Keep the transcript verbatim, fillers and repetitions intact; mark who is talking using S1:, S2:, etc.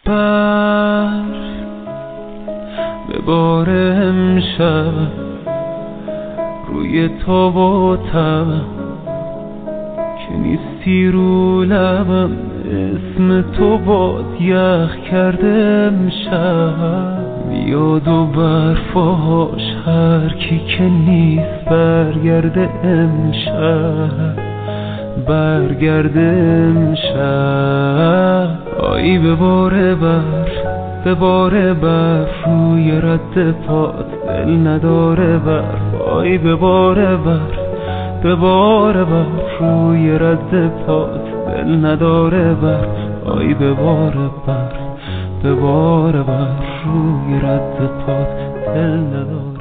S1: بر به بار امشب روی تو و تبم که نیستی رو لبم، اسم تو باد یخ کرده امشب. میاد و برفاش هر کی که نیست برگرده امشب، برگرده امشب. آیی به باره برف، به باره برف روی رد پات، دل نداره برف. آیی به باره برف، به باره برف روی رد پات، دل نداره برف. آیی به باره برف، به باره برف روی رد پات، دل نداره.